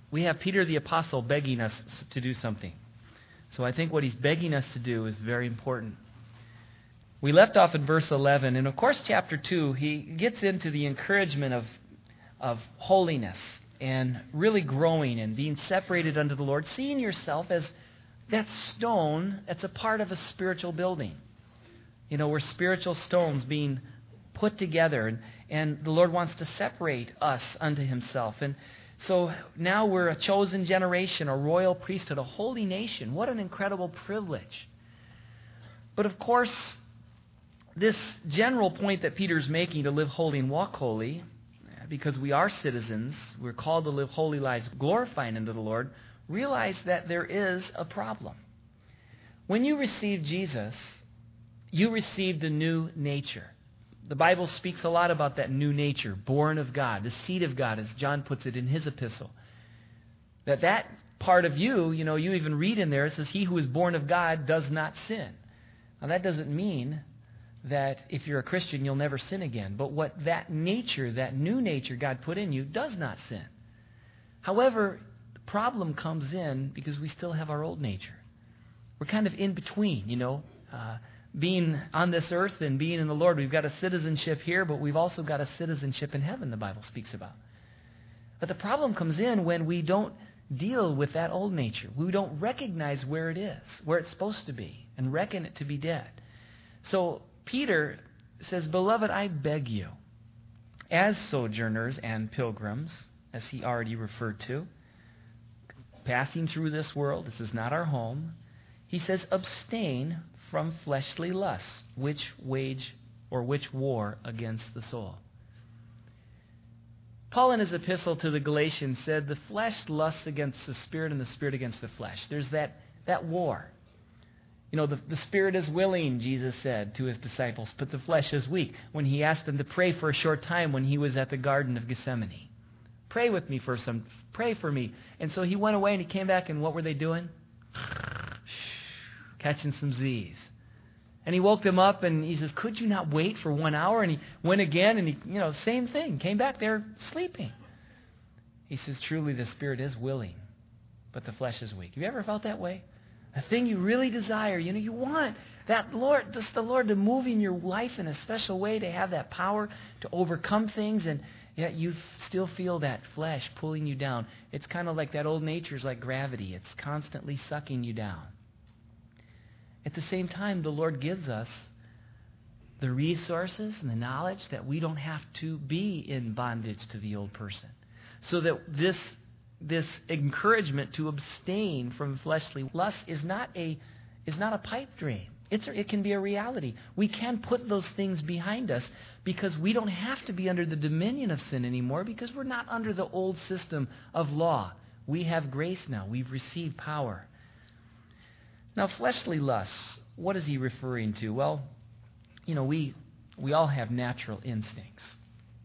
we have Peter the Apostle begging us to do something. So I think what he's begging us to do is very important. We left off in verse 11, and of course chapter 2, he gets into the encouragement of holiness and really growing and being separated unto the Lord, seeing yourself as that stone that's a part of a spiritual building. You know, we're spiritual stones being put together, and the Lord wants to separate us unto himself. And so now we're a chosen generation, a royal priesthood, a holy nation. What an incredible privilege. But of course, this general point that Peter's making, to live holy and walk holy, because we are citizens, we're called to live holy lives glorifying unto the Lord, realize that there is a problem. When you receive Jesus, you received a new nature. The Bible speaks a lot about that new nature, born of God, the seed of God, as John puts it in his epistle. That part of you, you even read in there, it says, he who is born of God does not sin. Now that doesn't mean that if you're a Christian, you'll never sin again. But what that nature, that new nature God put in you, does not sin. However, the problem comes in because we still have our old nature. We're kind of in between, being on this earth and being in the Lord. We've got a citizenship here, but we've also got a citizenship in heaven, the Bible speaks about. But the problem comes in when we don't deal with that old nature. We don't recognize where it is, where it's supposed to be, and reckon it to be dead. So Peter says, "Beloved, I beg you, as sojourners and pilgrims," as he already referred to, passing through this world, this is not our home, he says, "Abstain from fleshly lusts, which war against the soul." Paul in his epistle to the Galatians said the flesh lusts against the spirit and the spirit against the flesh. There's that war. The spirit is willing, Jesus said to his disciples, but the flesh is weak. When he asked them to pray for a short time when he was at the Garden of Gethsemane. Pray with me pray for me. And so he went away and he came back, and what were they doing? Catching some Z's. And he woke them up and he says, "Could you not wait for 1 hour?" And he went again and he, same thing. Came back there sleeping. He says, "Truly the spirit is willing, but the flesh is weak." Have you ever felt that way? A thing you really desire, you want that Lord, just the Lord to move in your life in a special way, to have that power to overcome things, and yet you still feel that flesh pulling you down. It's kind of like that old nature is like gravity. It's constantly sucking you down. At the same time, the Lord gives us the resources and the knowledge that we don't have to be in bondage to the old person. So that this encouragement to abstain from fleshly lust is not a pipe dream. It can be a reality. We can put those things behind us because we don't have to be under the dominion of sin anymore, because we're not under the old system of law. We have grace now. We've received power. Now, fleshly lusts, what is he referring to? Well, we all have natural instincts.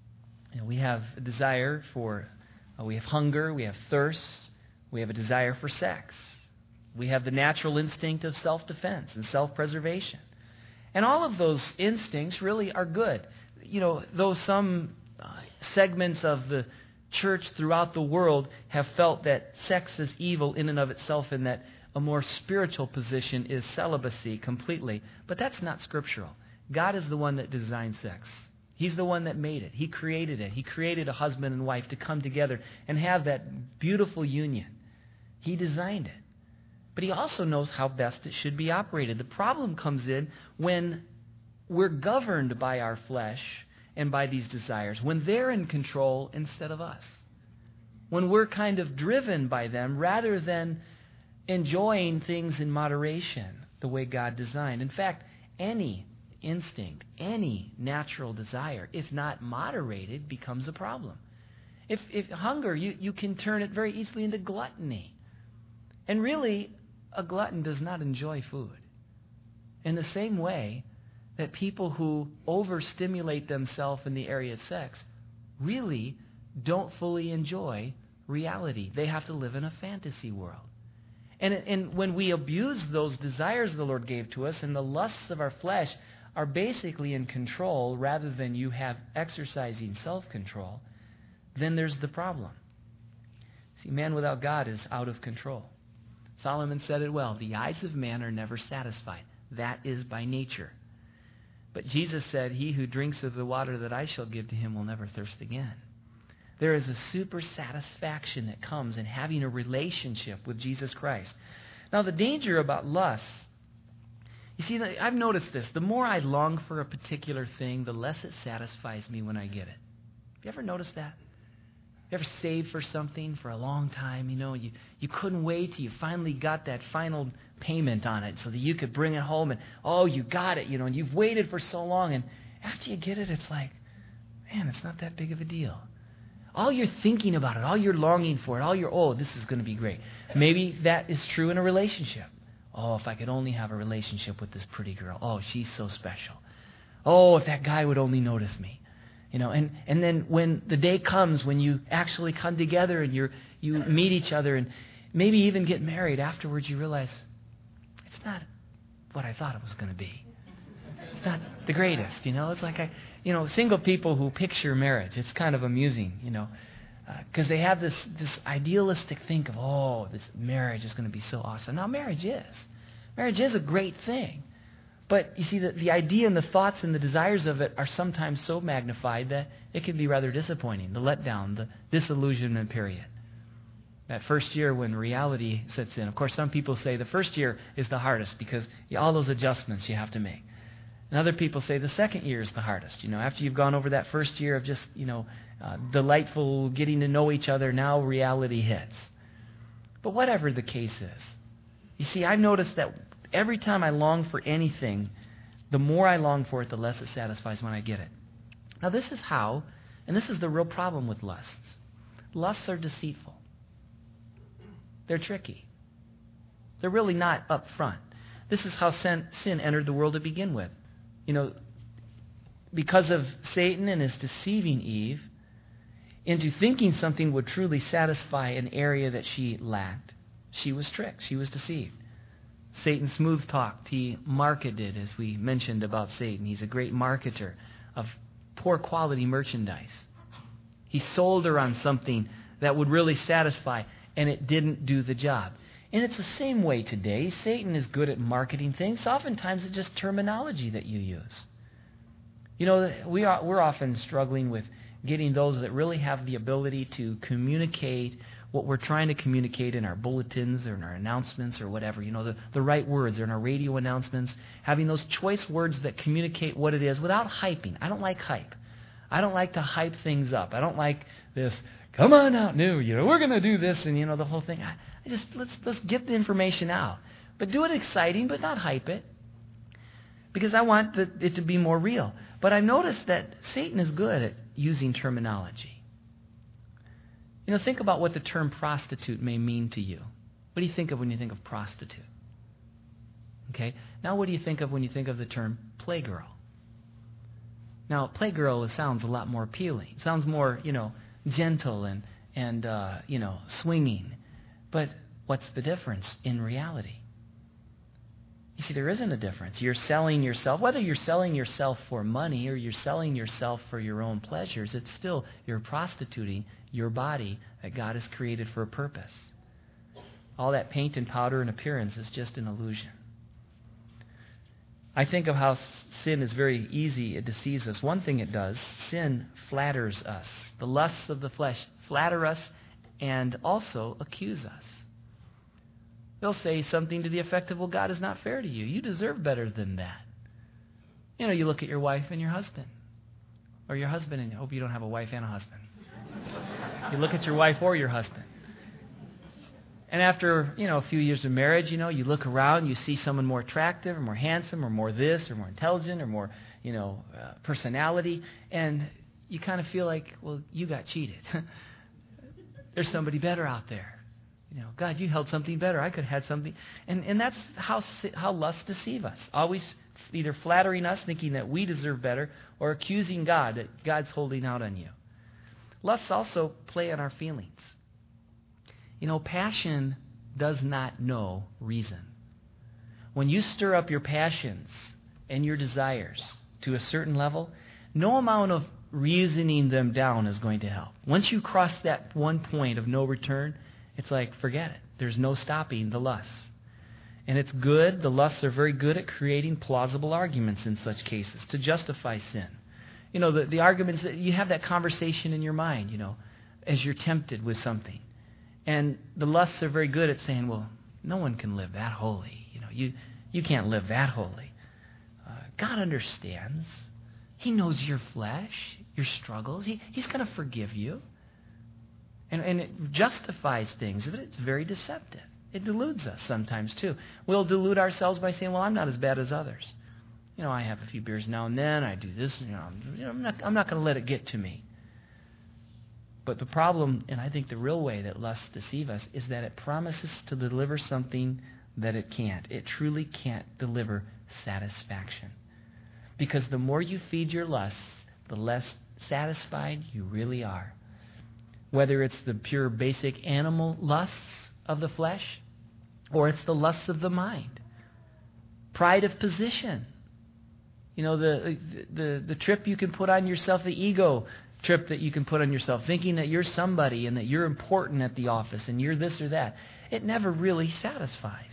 We have a desire for, we have hunger, we have thirst, we have a desire for sex. We have the natural instinct of self-defense and self-preservation. And all of those instincts really are good. Though some segments of the church throughout the world have felt that sex is evil in and of itself, and that a more spiritual position is celibacy completely. But that's not scriptural. God is the one that designed sex. He's the one that made it. He created it. He created a husband and wife to come together and have that beautiful union. He designed it. But he also knows how best it should be operated. The problem comes in when we're governed by our flesh and by these desires, when they're in control instead of us. When we're kind of driven by them rather than enjoying things in moderation the way God designed. In fact, any instinct, any natural desire, if not moderated, becomes a problem. If hunger, you can turn it very easily into gluttony. And really, a glutton does not enjoy food. In the same way that people who overstimulate themselves in the area of sex really don't fully enjoy reality. They have to live in a fantasy world. And when we abuse those desires the Lord gave to us, and the lusts of our flesh are basically in control rather than you have exercising self-control, then there's the problem. See, man without God is out of control. Solomon said it well. The eyes of man are never satisfied. That is by nature. But Jesus said, he who drinks of the water that I shall give to him will never thirst again. There is a super satisfaction that comes in having a relationship with Jesus Christ. Now, the danger about lust, you see, I've noticed this. The more I long for a particular thing, the less it satisfies me when I get it. Have you ever noticed that? You ever saved for something for a long time? You couldn't wait till you finally got that final payment on it so that you could bring it home and, you got it, and you've waited for so long. And after you get it, it's like, man, it's not that big of a deal. All you're thinking about it, all you're longing for it, all you're, this is going to be great. Maybe that is true in a relationship. If I could only have a relationship with this pretty girl. She's so special. If that guy would only notice me. And then when the day comes when you actually come together and you meet each other and maybe even get married, afterwards you realize it's not what I thought it was going to be. It's not the greatest, It's like single people who picture marriage, it's kind of amusing, because they have this idealistic think of, this marriage is going to be so awesome. Now, marriage is a great thing. But you see, the idea and the thoughts and the desires of it are sometimes so magnified that it can be rather disappointing, the letdown, the disillusionment period. That first year when reality sets in. Of course, some people say the first year is the hardest because all those adjustments you have to make. And other people say the second year is the hardest. After you've gone over that first year of just, delightful getting to know each other, now reality hits. But whatever the case is, you see, I've noticed that every time I long for anything, the more I long for it, the less it satisfies when I get it. Now, this is how, and this is the real problem with lusts. Lusts are deceitful. They're tricky. They're really not up front. This is how sin entered the world to begin with. Because of Satan and his deceiving Eve into thinking something would truly satisfy an area that she lacked, she was tricked. She was deceived. Satan smooth talked. He marketed, as we mentioned about Satan. He's a great marketer of poor quality merchandise. He sold her on something that would really satisfy, and it didn't do the job. And it's the same way today. Satan is good at marketing things. Oftentimes it's just terminology that you use. We're often struggling with getting those that really have the ability to communicate what we're trying to communicate in our bulletins or in our announcements or whatever, the right words or in our radio announcements, having those choice words that communicate what it is without hyping. I don't like hype. I don't like to hype things up. I don't like this, come on out, we're going to do this and, the whole thing. Let's get the information out. But do it exciting, but not hype it. Because I want it to be more real. But I've noticed that Satan is good at using terminology. Think about what the term prostitute may mean to you. What do you think of when you think of prostitute? Okay. Now what do you think of when you think of the term playgirl? Now, playgirl sounds a lot more appealing. It sounds more, gentle and swinging. But what's the difference in reality? You see, there isn't a difference. You're selling yourself. Whether you're selling yourself for money or you're selling yourself for your own pleasures, it's still you're prostituting your body that God has created for a purpose. All that paint and powder and appearance is just an illusion. I think of how sin is very easy. It deceives us. One thing it does, sin flatters us. The lusts of the flesh flatter us and also accuse us. They'll say something to the effect of, well, God is not fair to you. You deserve better than that. You look at your wife and your husband. Or your husband, and I hope you don't have a wife and a husband. You look at your wife or your husband. And after, a few years of marriage, you look around, you see someone more attractive or more handsome or more this or more intelligent or more, personality. And you kind of feel like, well, you got cheated. There's somebody better out there. God, you held something better. I could have had something. And that's how lusts deceive us. Always either flattering us, thinking that we deserve better, or accusing God that God's holding out on you. Lusts also play on our feelings. Passion does not know reason. When you stir up your passions and your desires to a certain level, no amount of reasoning them down is going to help. Once you cross that one point of no return, It's like, forget it. There's no stopping the lusts. And it's good. The lusts are very good at creating plausible arguments in such cases to justify sin. The arguments that you have that conversation in your mind, as you're tempted with something. And the lusts are very good at saying, well, no one can live that holy. You can't live that holy. God understands. He knows your flesh, your struggles. He's going to forgive you. And it justifies things, but it's very deceptive. It deludes us sometimes too. We'll delude ourselves by saying, well, I'm not as bad as others. I have a few beers now and then. I do this. I'm not going to let it get to me. But the problem, and I think the real way that lusts deceive us, is that it promises to deliver something that it can't. It truly can't deliver satisfaction. Because the more you feed your lusts, the less satisfied you really are. Whether it's the pure basic animal lusts of the flesh, or it's the lusts of the mind. Pride of position. The trip you can put on yourself, the ego trip that you can put on yourself, thinking that you're somebody and that you're important at the office and you're this or that. It never really satisfies.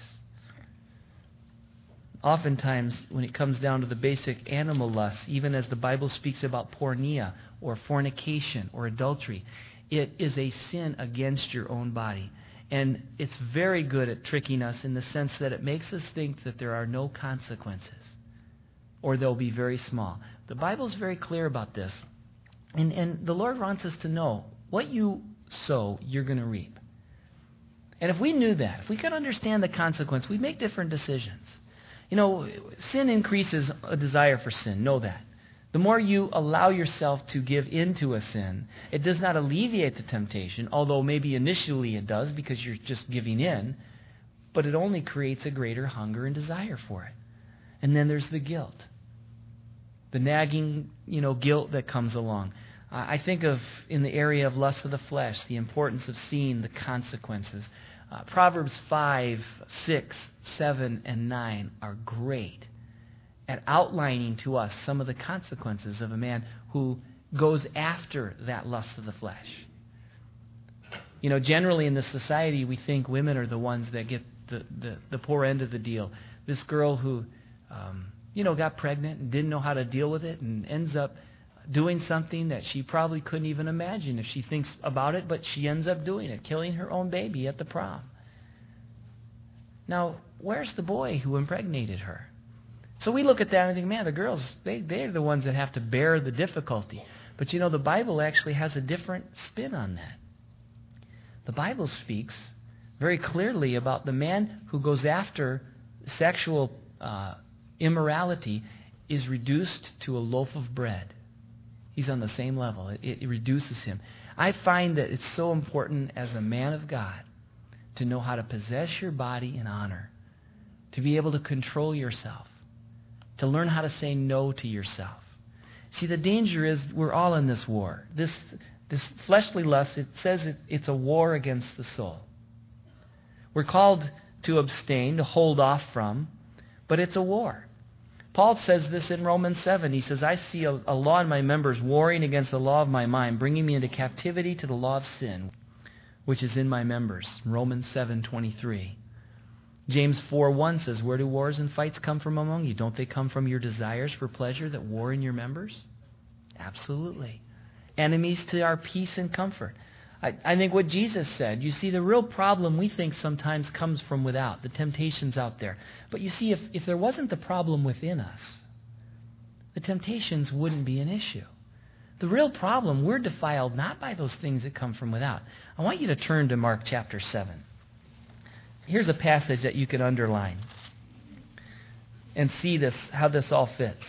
Oftentimes, when it comes down to the basic animal lusts, even as the Bible speaks about porneia or fornication or adultery, it is a sin against your own body. And it's very good at tricking us in the sense that it makes us think that there are no consequences, or they'll be very small. The Bible's very clear about this. And the Lord wants us to know, what you sow, you're going to reap. And if we knew that, if we could understand the consequence, we'd make different decisions. Sin increases a desire for sin. Know that. The more you allow yourself to give into a sin, it does not alleviate the temptation, although maybe initially it does because you're just giving in, but it only creates a greater hunger and desire for it. And then there's the guilt. The nagging, guilt that comes along. I think of, in the area of lust of the flesh, the importance of seeing the consequences. Proverbs 5, 6, 7, and 9 are great at outlining to us some of the consequences of a man who goes after that lust of the flesh. Generally in this society, we think women are the ones that get the poor end of the deal. This girl who, got pregnant and didn't know how to deal with it and ends up doing something that she probably couldn't even imagine if she thinks about it, but she ends up doing it, killing her own baby at the prom. Now, where's the boy who impregnated her? So we look at that and think, man, the girls, they're the ones that have to bear the difficulty. But the Bible actually has a different spin on that. The Bible speaks very clearly about the man who goes after sexual immorality is reduced to a loaf of bread. He's on the same level. It reduces him. I find that it's so important as a man of God to know how to possess your body in honor, to be able to control yourself, to learn how to say no to yourself. See, the danger is we're all in this war. This fleshly lust, it says it's a war against the soul. We're called to abstain, to hold off from, but it's a war. Paul says this in Romans 7. He says, I see a law in my members warring against the law of my mind, bringing me into captivity to the law of sin, which is in my members. Romans 7:23. James 4:1 says, where do wars and fights come from among you? Don't they come from your desires for pleasure that war in your members? Absolutely. Enemies to our peace and comfort. I think what Jesus said, you see, the real problem we think sometimes comes from without, the temptations out there. But you see, if there wasn't the problem within us, the temptations wouldn't be an issue. The real problem, we're defiled not by those things that come from without. I want you to turn to Mark chapter 7. Here's a passage that you can underline and see this, how this all fits.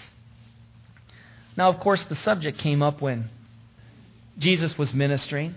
Now, of course, the subject came up when Jesus was ministering,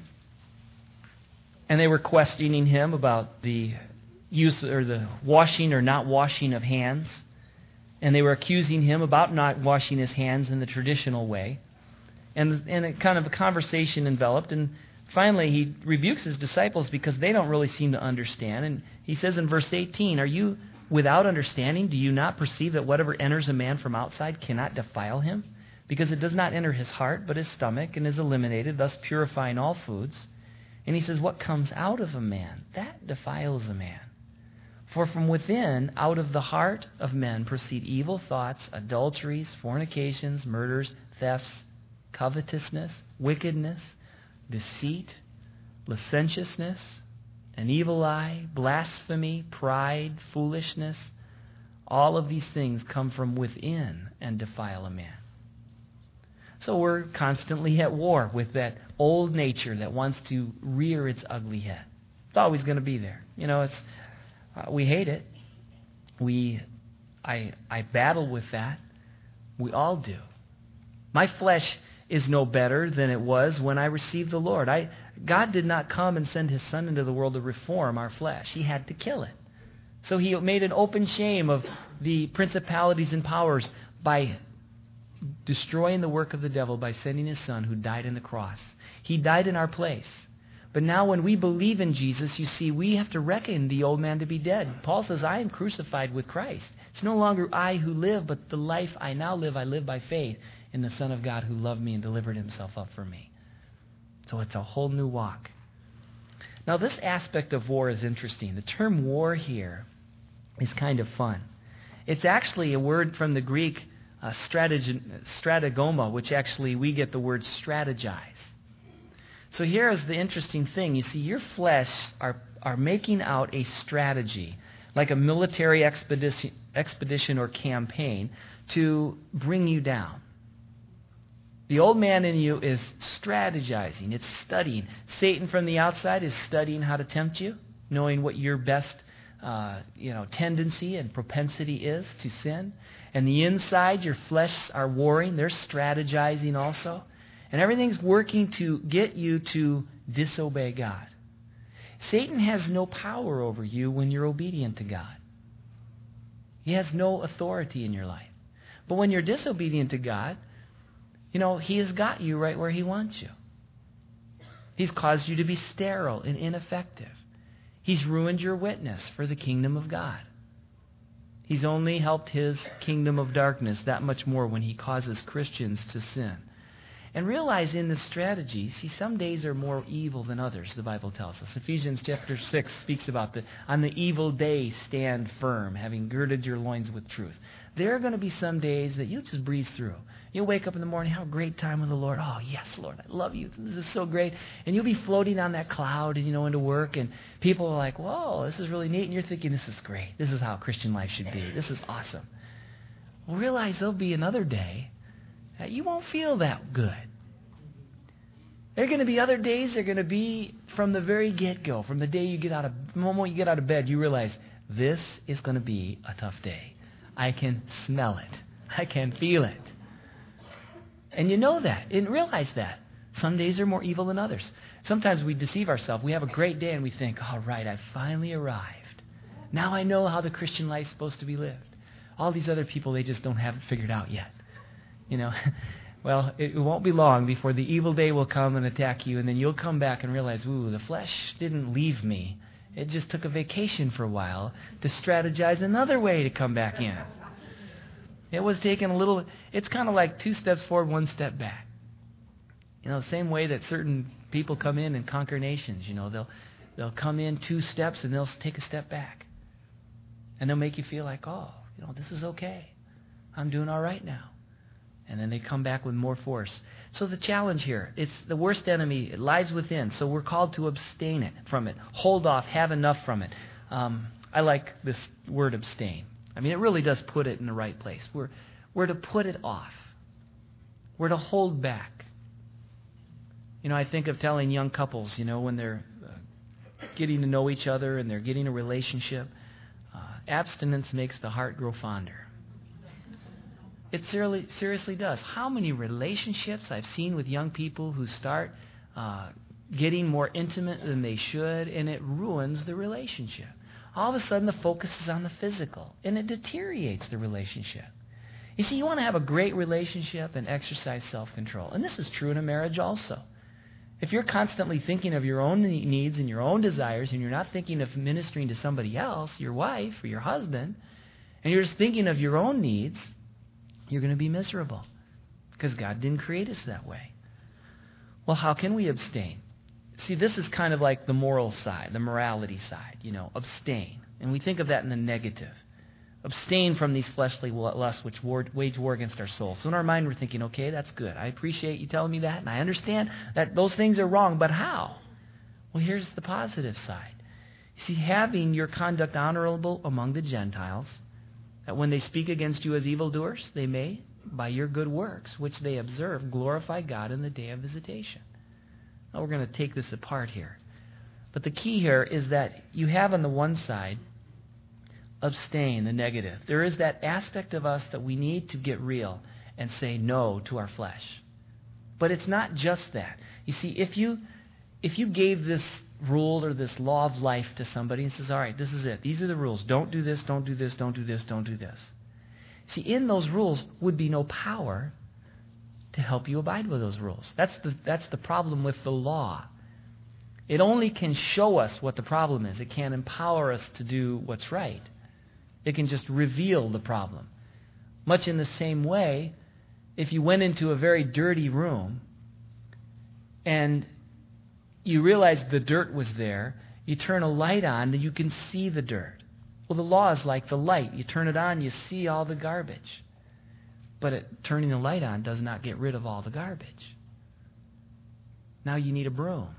and they were questioning him about the use or the washing or not washing of hands. And they were accusing him about not washing his hands in the traditional way. And a kind of a conversation enveloped. And finally, he rebukes his disciples because they don't really seem to understand. And he says in verse 18, are you without understanding? Do you not perceive that whatever enters a man from outside cannot defile him? Because it does not enter his heart, but his stomach, and is eliminated, thus purifying all foods. And he says, what comes out of a man, that defiles a man. For from within, out of the heart of men, proceed evil thoughts, adulteries, fornications, murders, thefts, covetousness, wickedness, deceit, licentiousness, an evil eye, blasphemy, pride, foolishness. All of these things come from within and defile a man. So we're constantly at war with that old nature that wants to rear its ugly head. It's always going to be there. We hate it. I battle with that. We all do. My flesh is no better than it was when I received the Lord. God did not come and send his Son into the world to reform our flesh. He had to kill it. So he made an open shame of the principalities and powers by destroying the work of the devil by sending his Son who died on the cross. He died in our place. But now when we believe in Jesus, you see, we have to reckon the old man to be dead. Paul says, I am crucified with Christ. It's no longer I who live, but the life I now live, I live by faith in the Son of God who loved me and delivered himself up for me. So it's a whole new walk. Now this aspect of war is interesting. The term war here is kind of fun. It's actually a word from the Greek strategoma, which actually we get the word strategize. So here is the interesting thing. You see, your flesh are making out a strategy, like a military expedition or campaign, to bring you down. The old man in you is strategizing. It's studying. Satan from the outside is studying how to tempt you, knowing what your best tendency and propensity is to sin. And the inside, your flesh are warring. They're strategizing also. And everything's working to get you to disobey God. Satan has no power over you when you're obedient to God. He has no authority in your life. But when you're disobedient to God, he has got you right where he wants you. He's caused you to be sterile and ineffective. He's ruined your witness for the kingdom of God. He's only helped his kingdom of darkness that much more when he causes Christians to sin. And realize in this strategy, see, some days are more evil than others, the Bible tells us. Ephesians chapter 6 speaks about on the evil day stand firm, having girded your loins with truth. There are going to be some days that you just breeze through. You'll wake up in the morning, have a great time with the Lord. Oh, yes, Lord, I love you. This is so great. And you'll be floating on that cloud, into work. And people are like, whoa, this is really neat. And you're thinking, this is great. This is how Christian life should be. This is awesome. Well, realize there'll be another day that you won't feel that good. There are going to be other days. They're going to be from the very get-go, from the moment you get out of bed, you realize this is going to be a tough day. I can smell it. I can feel it. And you know that and realize that. Some days are more evil than others. Sometimes we deceive ourselves. We have a great day and we think, all right, I finally arrived. Now I know how the Christian life is supposed to be lived. All these other people, they just don't have it figured out yet. Well, it won't be long before the evil day will come and attack you, and then you'll come back and realize, ooh, the flesh didn't leave me. It just took a vacation for a while to strategize another way to come back in. It was taking it's kind of like 2 steps forward, 1 step back. The same way that certain people come in and conquer nations, they'll come in 2 steps and they'll take a step back. And they'll make you feel like, this is okay. I'm doing all right now. And then they come back with more force. So the challenge here, it's the worst enemy. It lies within. So we're called to abstain from it. Hold off. Have enough from it. I like this word abstain. It really does put it in the right place. We're to put it off. We're to hold back. I think of telling young couples, when they're getting to know each other and they're getting a relationship, abstinence makes the heart grow fonder. It seriously does. How many relationships I've seen with young people who start getting more intimate than they should, and it ruins the relationship. All of a sudden, the focus is on the physical, and it deteriorates the relationship. You see, you want to have a great relationship and exercise self-control. And this is true in a marriage also. If you're constantly thinking of your own needs and your own desires, and you're not thinking of ministering to somebody else, your wife or your husband, and you're just thinking of your own needs, you're going to be miserable because God didn't create us that way. Well, how can we abstain? See, this is kind of like the moral side, the morality side, abstain. And we think of that in the negative. Abstain from these fleshly lusts which wage war against our soul. So in our mind we're thinking, okay, that's good. I appreciate you telling me that, and I understand that those things are wrong, but how? Well, here's the positive side. You see, having your conduct honorable among the Gentiles, that when they speak against you as evildoers, they may, by your good works, which they observe, glorify God in the day of visitation. Now we're going to take this apart here. But the key here is that you have on the one side, abstain, the negative. There is that aspect of us that we need to get real and say no to our flesh. But it's not just that. You see, if you gave this rule or this law of life to somebody and says, all right, this is it. These are the rules. Don't do this, don't do this, don't do this, don't do this. See, in those rules would be no power to help you abide with those rules. That's the problem with the law. It only can show us what the problem is. It can't empower us to do what's right. It can just reveal the problem. Much in the same way, if you went into a very dirty room and you realize the dirt was there, you turn a light on and you can see the dirt. Well, the law is like the light. You turn it on, you see all the garbage. But turning the light on does not get rid of all the garbage. Now you need a broom.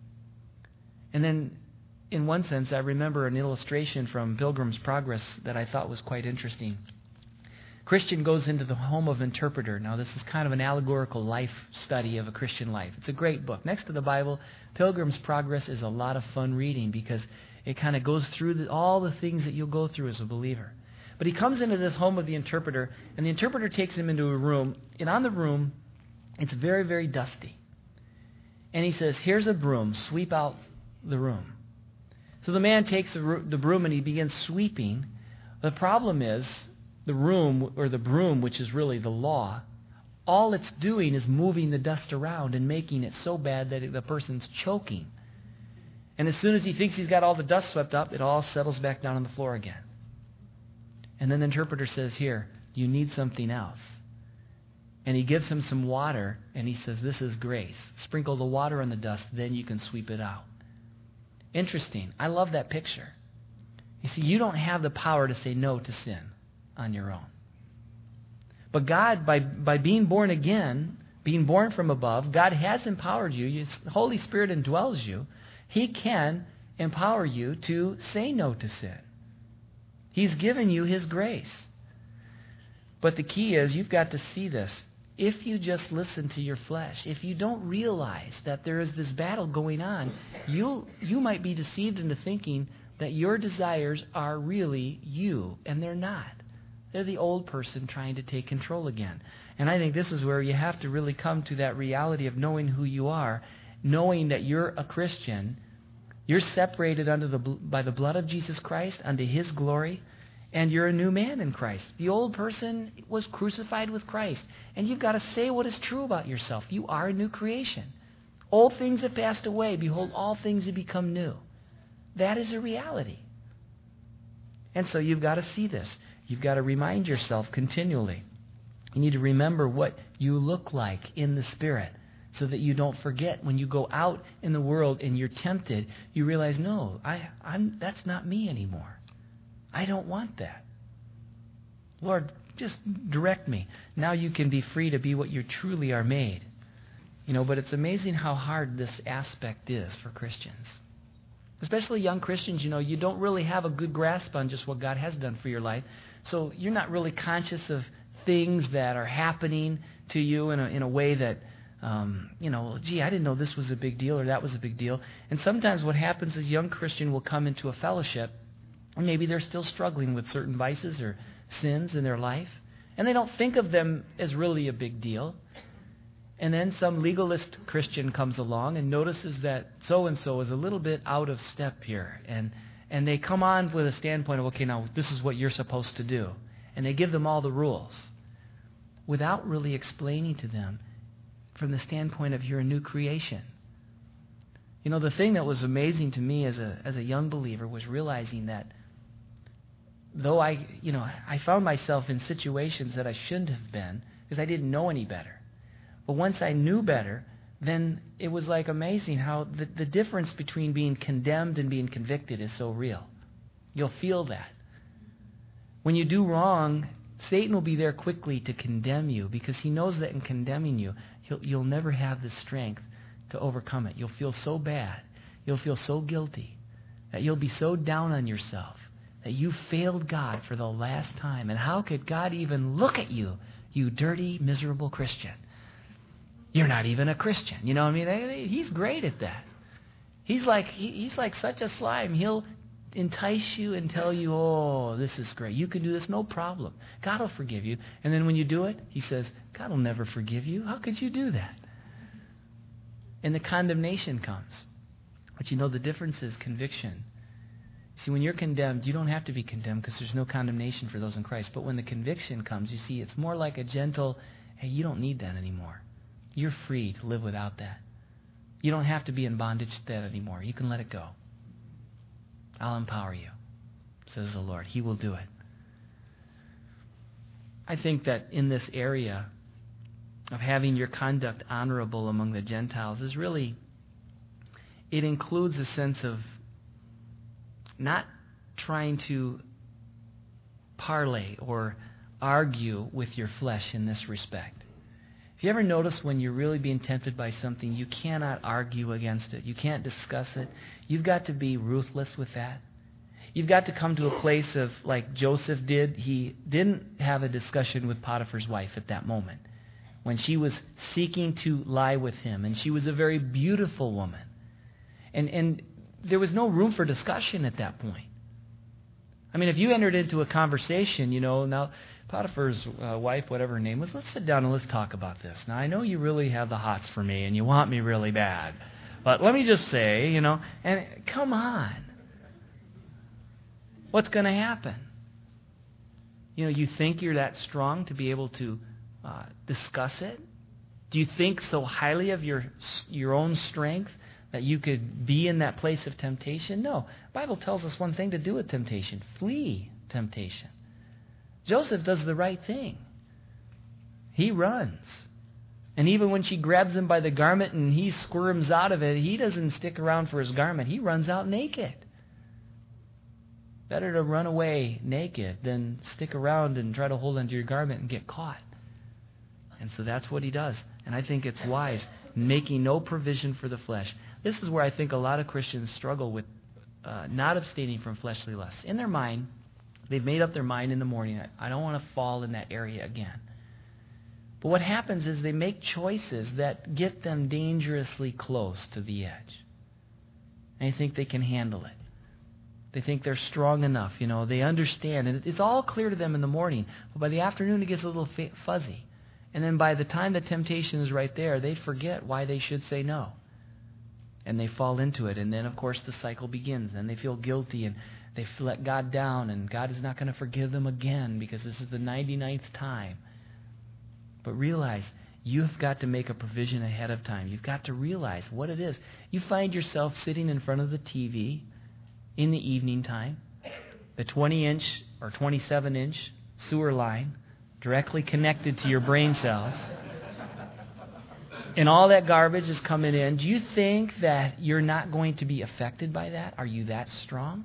And then, in one sense, I remember an illustration from Pilgrim's Progress that I thought was quite interesting. Christian goes into the home of interpreter. Now, this is kind of an allegorical life study of a Christian life. It's a great book. Next to the Bible, Pilgrim's Progress is a lot of fun reading because it kind of goes through all the things that you'll go through as a believer. But he comes into this home of the interpreter, and the interpreter takes him into a room. And on the room, it's very, very dusty. And he says, here's a broom. Sweep out the room. So the man takes the broom and he begins sweeping. The problem is the room, or the broom, which is really the law, all it's doing is moving the dust around and making it so bad that the person's choking. And as soon as he thinks he's got all the dust swept up, it all settles back down on the floor again. And then the interpreter says, here, you need something else. And he gives him some water, and he says, this is grace. Sprinkle the water on the dust, then you can sweep it out. Interesting. I love that picture. You see, you don't have the power to say no to sin on your own. But God, by being born again, being born from above, God has empowered you. The Holy Spirit indwells you. He can empower you to say no to sin. He's given you His grace. But the key is you've got to see this. If you just listen to your flesh, if you don't realize that there is this battle going on, you might be deceived into thinking that your desires are really you, and they're not. They're the old person trying to take control again. And I think this is where you have to really come to that reality of knowing who you are, knowing that you're a Christian. You're separated by the blood of Jesus Christ unto His glory, and you're a new man in Christ. The old person was crucified with Christ, and you've got to say what is true about yourself. You are a new creation. Old things have passed away. Behold, all things have become new. That is a reality. And so you've got to see this. You've got to remind yourself continually. You need to remember what you look like in the Spirit so that you don't forget when you go out in the world and you're tempted, you realize, no, that's not me anymore. I don't want that. Lord, just direct me. Now you can be free to be what you truly are made. But it's amazing how hard this aspect is for Christians. Especially young Christians, you don't really have a good grasp on just what God has done for your life. So you're not really conscious of things that are happening to you in a way that, gee, I didn't know this was a big deal or that was a big deal. And sometimes what happens is young Christian will come into a fellowship, and maybe they're still struggling with certain vices or sins in their life, and they don't think of them as really a big deal. And then some legalist Christian comes along and notices that so-and-so is a little bit out of step here. And they come on with a standpoint of, okay, now this is what you're supposed to do. And they give them all the rules without really explaining to them from the standpoint of you're a new creation. The thing that was amazing to me as a young believer was realizing that though I found myself in situations that I shouldn't have been because I didn't know any better. But once I knew better, then it was like amazing how the difference between being condemned and being convicted is so real. You'll feel that. When you do wrong, Satan will be there quickly to condemn you because he knows that in condemning you, you'll never have the strength to overcome it. You'll feel so bad. You'll feel so guilty that you'll be so down on yourself that you failed God for the last time. And how could God even look at you, you dirty, miserable Christian? You're not even a Christian. You know what I mean? He's great at that. He's like such a slime. He'll entice you and tell you, oh, this is great. You can do this, no problem. God will forgive you. And then when you do it, he says, God will never forgive you. How could you do that? And the condemnation comes. But you know the difference is conviction. See, when you're condemned, you don't have to be condemned because there's no condemnation for those in Christ. But when the conviction comes, you see, it's more like a gentle, hey, you don't need that anymore. You're free to live without that. You don't have to be in bondage to that anymore. You can let it go. I'll empower you, says the Lord. He will do it. I think that in this area of having your conduct honorable among the Gentiles is really, it includes a sense of not trying to parlay or argue with your flesh in this respect. Have you ever noticed when you're really being tempted by something, you cannot argue against it. You can't discuss it. You've got to be ruthless with that. You've got to come to a place of, like Joseph did, he didn't have a discussion with Potiphar's wife at that moment when she was seeking to lie with him, and she was a very beautiful woman. And there was no room for discussion at that point. I mean, if you entered into a conversation, now Potiphar's wife, whatever her name was, let's sit down and let's talk about this. Now, I know you really have the hots for me and you want me really bad. But let me just say, and come on. What's going to happen? You think you're that strong to be able to discuss it? Do you think so highly of your own strength that you could be in that place of temptation? No. The Bible tells us one thing to do with temptation. Flee temptation. Joseph does the right thing. He runs. And even when she grabs him by the garment and he squirms out of it, he doesn't stick around for his garment. He runs out naked. Better to run away naked than stick around and try to hold onto your garment and get caught. And so that's what he does. And I think it's wise, making no provision for the flesh. This is where I think a lot of Christians struggle with not abstaining from fleshly lusts. In their mind, they've made up their mind in the morning, I don't want to fall in that area again. But what happens is they make choices that get them dangerously close to the edge. And they think they can handle it. They think they're strong enough, they understand. And it's all clear to them in the morning. But by the afternoon, it gets a little fuzzy. And then by the time the temptation is right there, they forget why they should say no. And they fall into it. And then, of course, the cycle begins. And they feel guilty and they let God down. And God is not going to forgive them again because this is the 99th time. But realize, you've got to make a provision ahead of time. You've got to realize what it is. You find yourself sitting in front of the TV in the evening time, the 20-inch or 27-inch sewer line directly connected to your brain cells, and all that garbage is coming in. Do you think that you're not going to be affected by that? Are you that strong?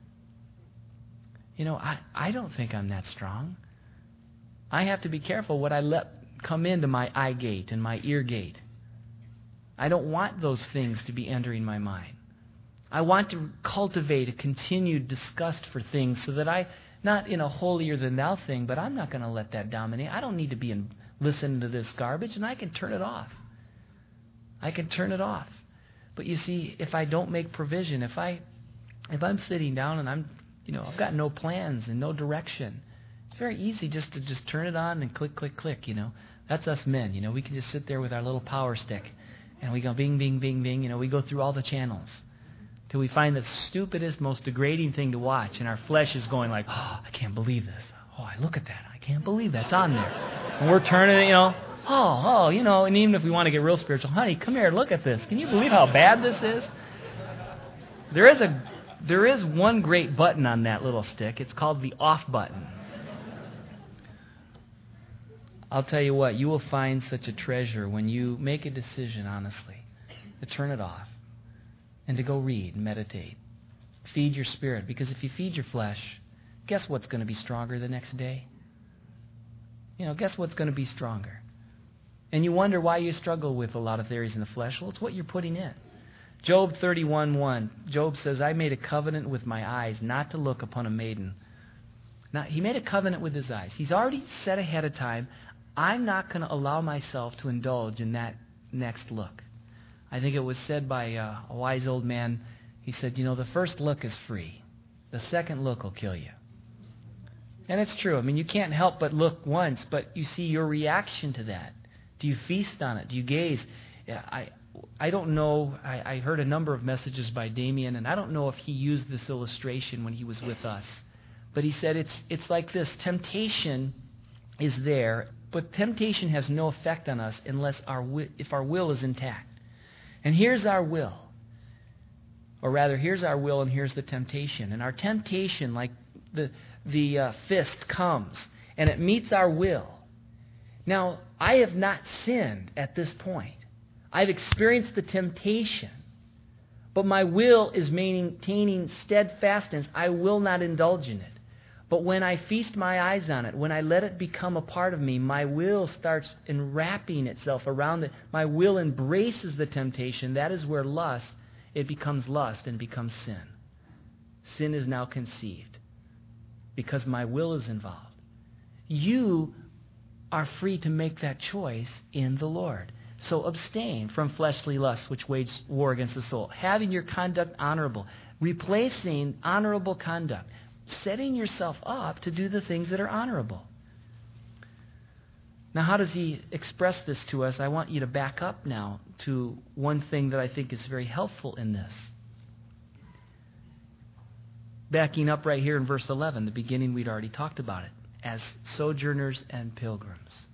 I don't think I'm that strong. I have to be careful what I let come into my eye gate and my ear gate. I don't want those things to be entering my mind. I want to cultivate a continued disgust for things so that not in a holier-than-thou thing, but I'm not going to let that dominate. I don't need to be listening to this garbage, and I can turn it off. I can turn it off. But you see, if I don't make provision, if I'm sitting down and I've got no plans and no direction, it's very easy just to turn it on and click, click, click, That's us men, We can just sit there with our little power stick, and we go bing, bing, bing, bing, We go through all the channels till we find the stupidest, most degrading thing to watch, and our flesh is going like, oh, I can't believe this. Oh, I look at that. I can't believe that's on there. And we're turning it, and even if we want to get real spiritual, honey, come here, look at this. Can you believe how bad this is? There is one great button on that little stick. It's called the off button. I'll tell you what, you will find such a treasure when you make a decision, honestly, to turn it off and to go read and meditate. Feed your spirit, because if you feed your flesh, guess what's going to be stronger the next day? Guess what's going to be stronger? And you wonder why you struggle with a lot of theories in the flesh. Well, it's what you're putting in. Job 31:1. Job says, I made a covenant with my eyes not to look upon a maiden. Now, he made a covenant with his eyes. He's already said ahead of time, I'm not going to allow myself to indulge in that next look. I think it was said by a wise old man. He said, the first look is free. The second look will kill you. And it's true. I mean, you can't help but look once, but you see your reaction to that. Do you feast on it? Do you gaze? I don't know. I heard a number of messages by Damien, and I don't know if he used this illustration when he was with us. But he said it's like this. Temptation is there, but temptation has no effect on us unless if our will is intact. And here's our will. Or rather, here's our will and here's the temptation. And our temptation, like the fist, comes and it meets our will. Now, I have not sinned at this point. I've experienced the temptation, but my will is maintaining steadfastness. I will not indulge in it. But when I feast my eyes on it, when I let it become a part of me, my will starts enwrapping itself around it. My will embraces the temptation. That is where it becomes lust and becomes sin. Sin is now conceived because my will is involved. You are free to make that choice in the Lord. So abstain from fleshly lusts which wage war against the soul. Having your conduct honorable. Replacing honorable conduct. Setting yourself up to do the things that are honorable. Now, how does he express this to us? I want you to back up now to one thing that I think is very helpful in this. Backing up right here in verse 11, the beginning, we'd already talked about it. As sojourners and pilgrims.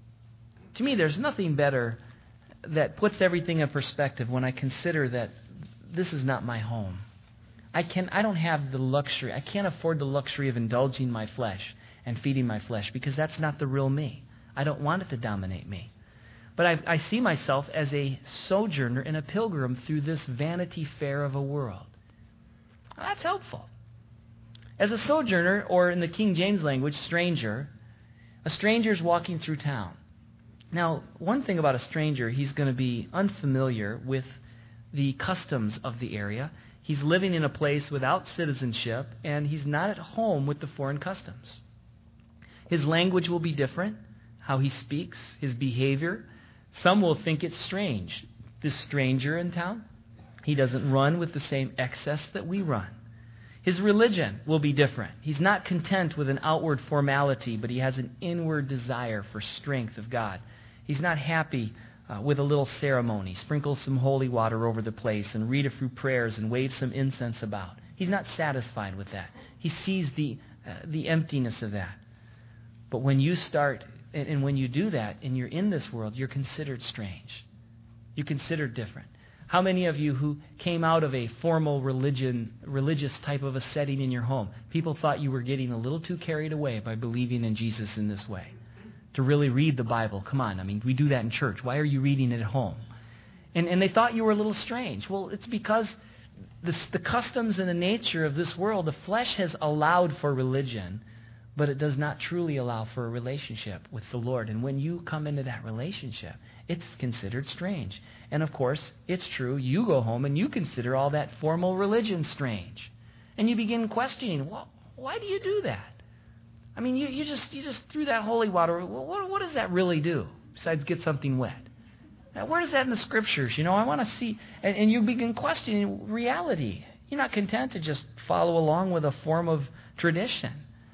To me, there's nothing better that puts everything in perspective when I consider that this is not my home. I don't have the luxury. I can't afford the luxury of indulging my flesh and feeding my flesh because that's not the real me. I don't want it to dominate me. But I see myself as a sojourner and a pilgrim through this Vanity Fair of a world. Well, that's helpful. As a sojourner, or in the King James language, stranger, a stranger is walking through town. Now, one thing about a stranger, he's going to be unfamiliar with the customs of the area. He's living in a place without citizenship, and he's not at home with the foreign customs. His language will be different, how he speaks, his behavior. Some will think it's strange. This stranger in town, he doesn't run with the same excess that we run. His religion will be different. He's not content with an outward formality, but he has an inward desire for strength of God. He's not happy with a little ceremony, sprinkle some holy water over the place and read a few prayers and wave some incense about. He's not satisfied with that. He sees the emptiness of that. But when you start, and when you do that, and you're in this world, you're considered strange. You're considered different. How many of you who came out of a formal religious type of a setting in your home, people thought you were getting a little too carried away by believing in Jesus in this way? To really read the Bible. Come on, I mean, we do that in church. Why are you reading it at home? And they thought you were a little strange. Well, it's because the customs and the nature of this world, the flesh has allowed for religion, but it does not truly allow for a relationship with the Lord. And when you come into that relationship, it's considered strange. And of course, it's true, you go home and you consider all that formal religion strange. And you begin questioning, well, why do you do that? I mean, you just threw that holy water. What does that really do besides get something wet? Now, where is that in the Scriptures? I want to see. And you begin questioning reality. You're not content to just follow along with a form of tradition.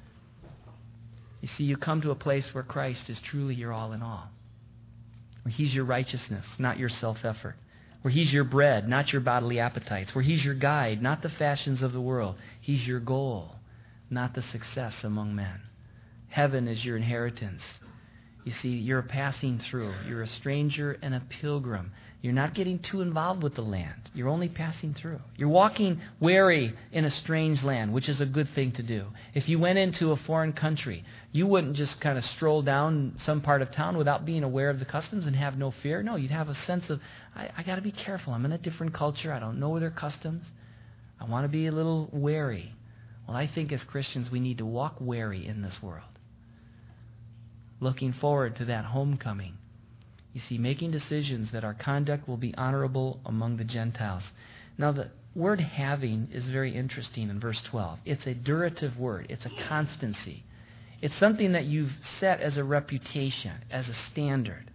You see, you come to a place where Christ is truly your all in all. Where He's your righteousness, not your self-effort. Where He's your bread, not your bodily appetites. Where He's your guide, not the fashions of the world. He's your goal, not the success among men. Heaven is your inheritance. You see, you're passing through. You're a stranger and a pilgrim. You're not getting too involved with the land. You're only passing through. You're walking wary in a strange land, which is a good thing to do. If you went into a foreign country, you wouldn't just kind of stroll down some part of town without being aware of the customs and have no fear. No, you'd have a sense of, I got to be careful. I'm in a different culture. I don't know their customs. I want to be a little wary. Well, I think as Christians we need to walk wary in this world, looking forward to that homecoming. You see, making decisions that our conduct will be honorable among the Gentiles. Now, the word having is very interesting in verse 12. It's a durative word. It's a constancy. It's something that you've set as a reputation, as a standard.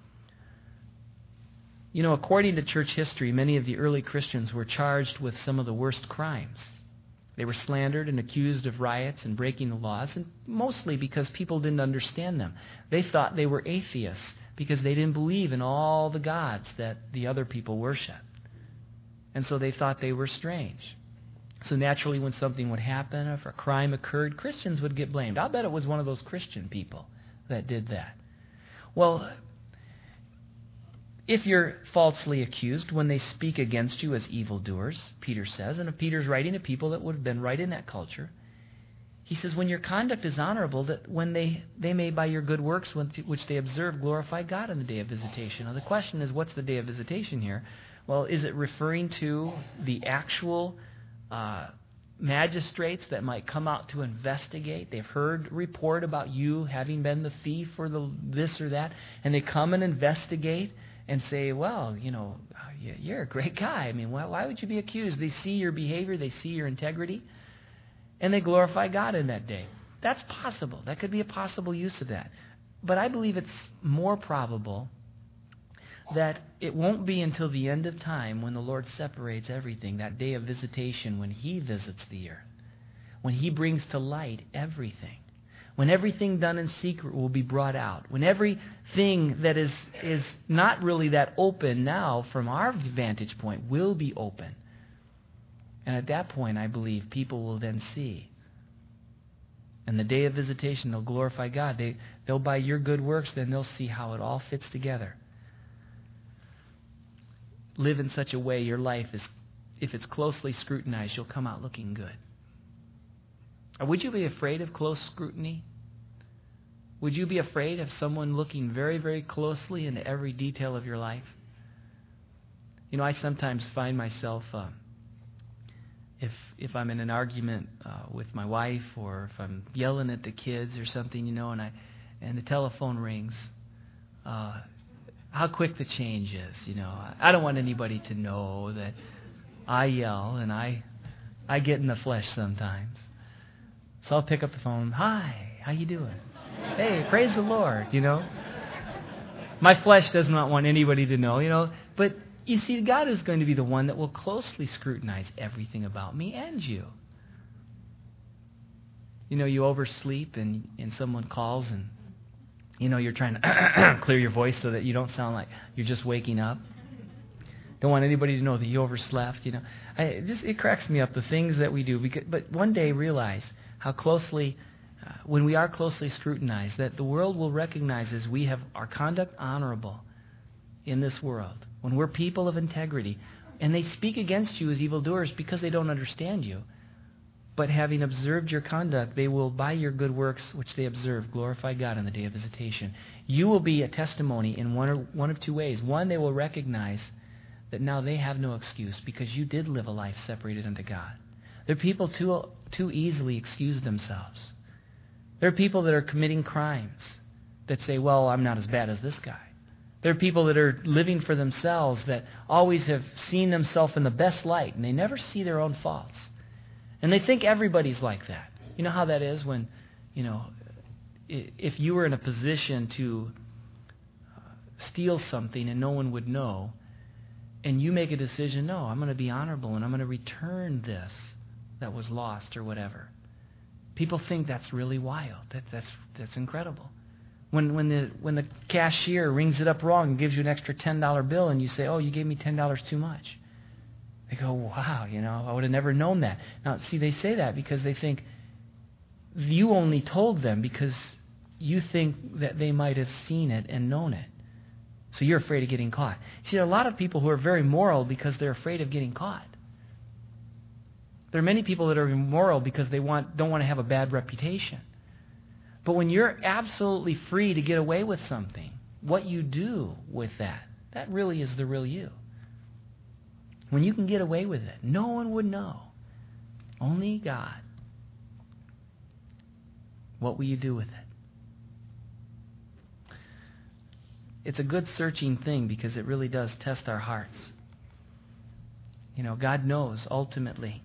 You know, according to church history, many of the early Christians were charged with some of the worst crimes. They were slandered and accused of riots and breaking the laws, and mostly because people didn't understand them. They thought they were atheists because they didn't believe in all the gods that the other people worship. And so they thought they were strange. So naturally, when something would happen, if a crime occurred, Christians would get blamed. I'll bet it was one of those Christian people that did that. Well, if you're falsely accused when they speak against you as evildoers, Peter says, and if Peter's writing to people that would have been right in that culture, he says, when your conduct is honorable, that when they may by your good works, which they observe, glorify God on the day of visitation. Now the question is, what's the day of visitation here? Well, is it referring to the actual magistrates that might come out to investigate? They've heard report about you having been the thief or this or that, and they come and investigate and say, well, you know, you're a great guy. I mean, why would you be accused? They see your behavior, they see your integrity, and they glorify God in that day. That's possible. That could be a possible use of that. But I believe it's more probable that it won't be until the end of time when the Lord separates everything, that day of visitation when He visits the earth, when He brings to light everything, when everything done in secret will be brought out, when everything that is not really that open now from our vantage point will be open. And at that point, I believe people will then see. And the day of visitation, they'll glorify God. They'll by your good works, then they'll see how it all fits together. Live in such a way your life is, if it's closely scrutinized, you'll come out looking good. Or would you be afraid of close scrutiny? Would you be afraid of someone looking very, very closely into every detail of your life? You know, I sometimes find myself, if I'm in an argument with my wife, or if I'm yelling at the kids or something, you know, and the telephone rings, how quick the change is, you know. I don't want anybody to know that I yell and I get in the flesh sometimes. So I'll pick up the phone. Hi, how you doing? Hey, praise the Lord, you know. My flesh does not want anybody to know, you know. But you see, God is going to be the one that will closely scrutinize everything about me and you. You know, you oversleep and someone calls and, you know, you're trying to clear your voice so that you don't sound like you're just waking up. Don't want anybody to know that you overslept, you know. It cracks me up, the things that we do. But one day realize how closely, when we are closely scrutinized, that the world will recognize as we have our conduct honorable in this world. When we're people of integrity, and they speak against you as evildoers because they don't understand you. But having observed your conduct, they will, by your good works, which they observe, glorify God on the day of visitation. You will be a testimony in one of two ways. One, they will recognize that now they have no excuse because you did live a life separated unto God. There are people too easily excuse themselves. There are people that are committing crimes that say, well, I'm not as bad as this guy. There are people that are living for themselves that always have seen themselves in the best light, and they never see their own faults. And they think everybody's like that. You know how that is when, you know, if you were in a position to steal something and no one would know, and you make a decision, no, I'm going to be honorable and I'm going to return this that was lost or whatever. People think that's really wild. That's incredible. When the cashier rings it up wrong and gives you an extra $10 bill and you say, oh, you gave me $10 too much. They go, wow, you know, I would have never known that. Now, see, they say that because they think you only told them because you think that they might have seen it and known it. So you're afraid of getting caught. See, there are a lot of people who are very moral because they're afraid of getting caught. There are many people that are immoral because they don't want to have a bad reputation. But when you're absolutely free to get away with something, what you do with that really is the real you. When you can get away with it, no one would know. Only God. What will you do with it? It's a good searching thing because it really does test our hearts. You know, God knows ultimately.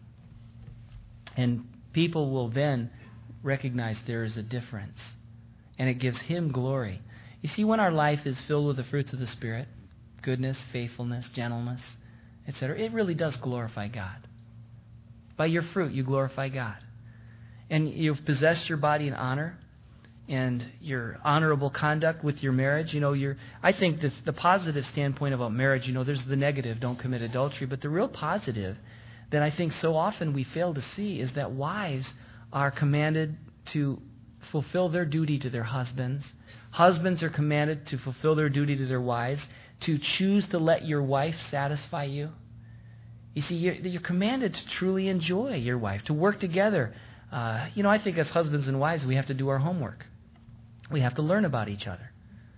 And people will then recognize there is a difference. And it gives Him glory. You see, when our life is filled with the fruits of the Spirit, goodness, faithfulness, gentleness, etc., it really does glorify God. By your fruit, you glorify God. And you've possessed your body in honor and your honorable conduct with your marriage. You know, I think the positive standpoint about marriage, you know, there's the negative, don't commit adultery, but the real positive that I think so often we fail to see is that wives are commanded to fulfill their duty to their husbands. Husbands are commanded to fulfill their duty to their wives, to choose to let your wife satisfy you. You see, you're commanded to truly enjoy your wife, to work together. You know, I think as husbands and wives, we have to do our homework. We have to learn about each other.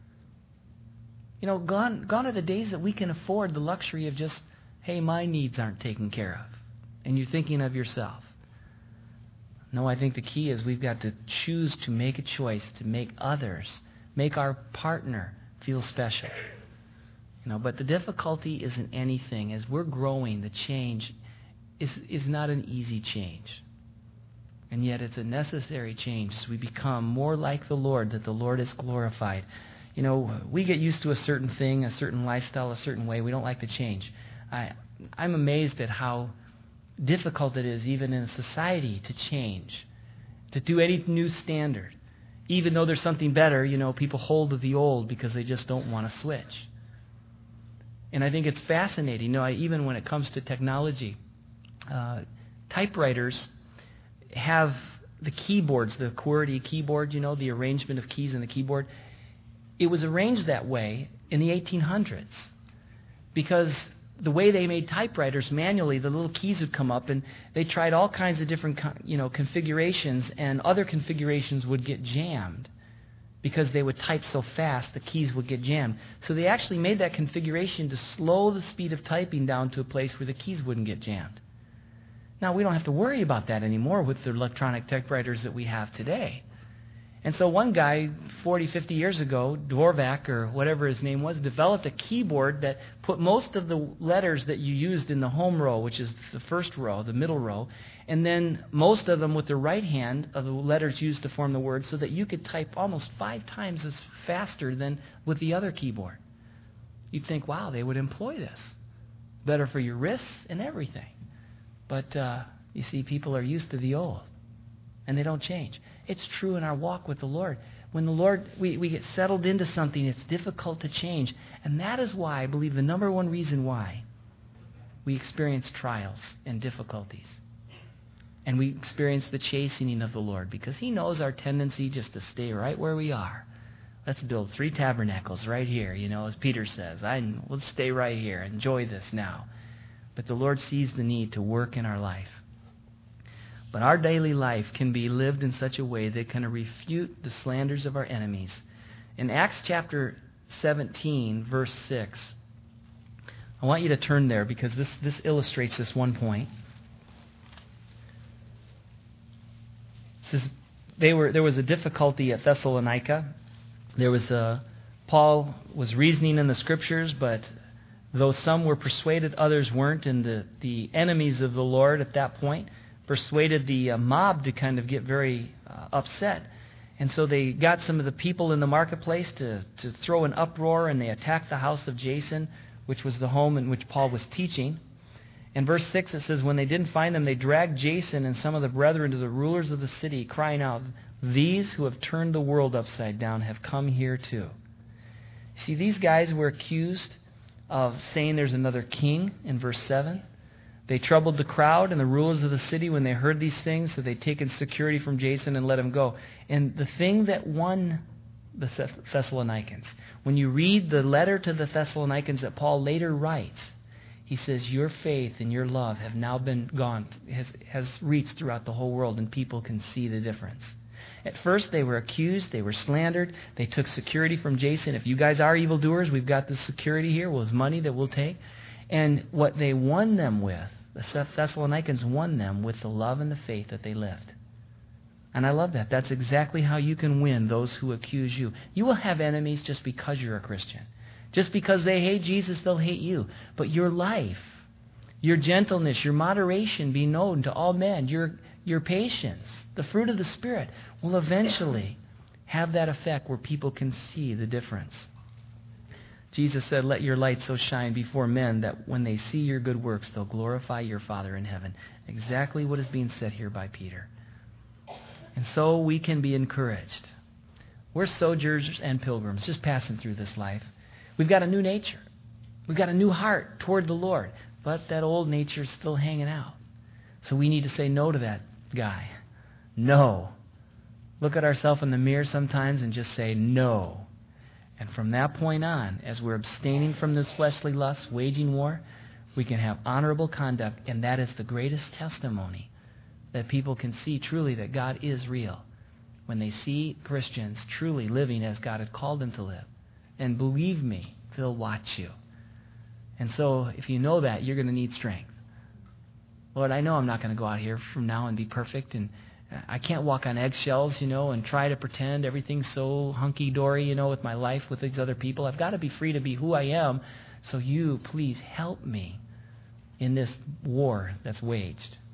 You know, gone are the days that we can afford the luxury of just, hey, my needs aren't taken care of, and you're thinking of yourself. No, I think the key is we've got to choose to make a choice to make others, make our partner feel special. You know, but the difficulty isn't anything. As we're growing, the change is not an easy change. And yet it's a necessary change as we become more like the Lord, that the Lord is glorified. You know, we get used to a certain thing, a certain lifestyle, a certain way. We don't like to change. I'm amazed at how difficult it is, even in a society, to change, to do any new standard. Even though there's something better, you know, people hold to the old because they just don't want to switch. And I think it's fascinating. You know, even when it comes to technology, typewriters have the keyboards, the QWERTY keyboard, you know, the arrangement of keys in the keyboard. It was arranged that way in the 1800s because the way they made typewriters manually, the little keys would come up, and they tried all kinds of different, configurations, and other configurations would get jammed because they would type so fast, the keys would get jammed. So they actually made that configuration to slow the speed of typing down to a place where the keys wouldn't get jammed. Now, we don't have to worry about that anymore with the electronic typewriters that we have today. And so one guy, 40, 50 years ago, Dvorak or whatever his name was, developed a keyboard that put most of the letters that you used in the home row, which is the first row, the middle row, and then most of them with the right hand of the letters used to form the word, so that you could type almost 5 times as faster than with the other keyboard. You'd think, wow, they would employ this. Better for your wrists and everything. But you see, people are used to the old, and they don't change. It's true in our walk with the Lord. When the Lord, we get settled into something, it's difficult to change. And that is why, I believe, the number one reason why we experience trials and difficulties. And we experience the chastening of the Lord, because He knows our tendency just to stay right where we are. Let's build 3 tabernacles right here, as Peter says. Let's stay right here. Enjoy this now. But the Lord sees the need to work in our life. But our daily life can be lived in such a way that can refute the slanders of our enemies. In Acts chapter 17, verse 6, I want you to turn there because this illustrates this one point. It says there was a difficulty at Thessalonica. Paul was reasoning in the Scriptures, but though some were persuaded, others weren't, and the enemies of the Lord at that point persuaded the mob to kind of get very upset. And so they got some of the people in the marketplace to throw an uproar, and they attacked the house of Jason, which was the home in which Paul was teaching. In verse 6 it says, when they didn't find them, they dragged Jason and some of the brethren to the rulers of the city, crying out, "These who have turned the world upside down have come here too." See, these guys were accused of saying there's another king in verse 7. They troubled the crowd and the rulers of the city when they heard these things, so they'd taken security from Jason and let him go. And the thing that won the Thessalonians, when you read the letter to the Thessalonians that Paul later writes, he says, your faith and your love have now been gone, has reached throughout the whole world, and people can see the difference. At first, they were accused, they were slandered, they took security from Jason. If you guys are evildoers, we've got this security here, well, it's money that we'll take. And what they won them with, the Thessalonians won them with the love and the faith that they lived. And I love that. That's exactly how you can win those who accuse you. You will have enemies just because you're a Christian. Just because they hate Jesus, they'll hate you. But your life, your gentleness, your moderation be known to all men, your patience, the fruit of the Spirit will eventually have that effect where people can see the difference. Jesus said, let your light so shine before men that when they see your good works, they'll glorify your Father in heaven. Exactly what is being said here by Peter. And so we can be encouraged. We're sojourners and pilgrims, just passing through this life. We've got a new nature. We've got a new heart toward the Lord. But that old nature is still hanging out. So we need to say no to that guy. No. Look at ourselves in the mirror sometimes and just say no. And from that point on, as we're abstaining from this fleshly lust, waging war, we can have honorable conduct, and that is the greatest testimony that people can see truly that God is real. When they see Christians truly living as God had called them to live. And believe me, they'll watch you. And so if you know that, you're going to need strength. Lord, I know I'm not going to go out here from now and be perfect, and I can't walk on eggshells, and try to pretend everything's so hunky-dory, with my life with these other people. I've got to be free to be who I am. So you, please help me in this war that's waged.